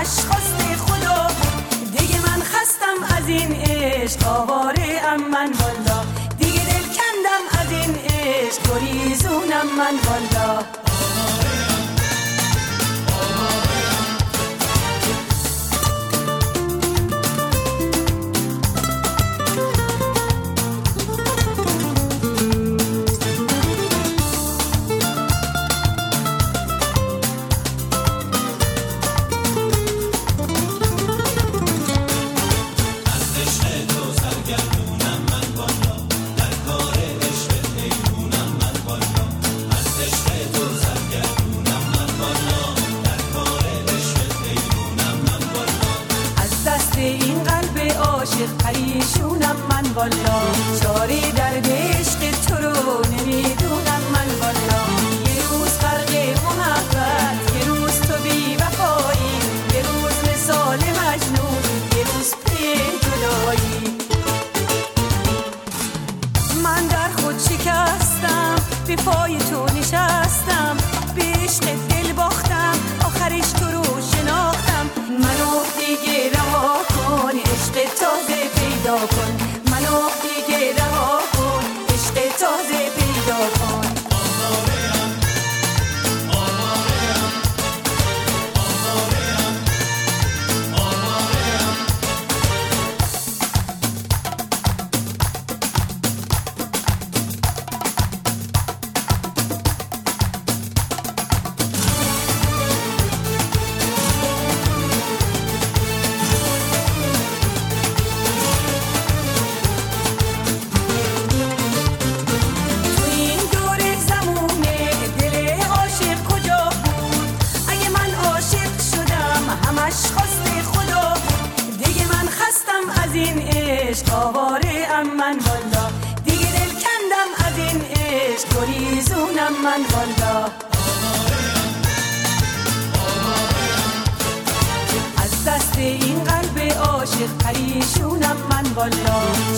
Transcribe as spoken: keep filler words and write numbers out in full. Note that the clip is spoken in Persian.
همش خواست خدا بود. دیگه من خستم از این عشق، آواره ام من والا. دیگه دل کندم از این عشق، گریزونم من والا. پریشونم من والا، چاری درد عشق تو رو نمیدونم من والا. یه روز غرق محبت، یه روز تو بی وفایی، یه روز مثال مجنون، یه روز پی جدایی. من در خود شکستم، به پای تو نشستم، به عشق دل باختم، آخرش تو رو شناختم. منو دیگه رها کن، عشق تازه پیدا کن. منو دیگه رها کن، عشق تازه پیدا کن. آواره‌ام آواره‌ام آواره‌ام آواره‌ام. آواره ام من والا. دیگه دل کندم از این عشق، گریزونم من والا. از دست این قلب عاشق پریشونم من والا.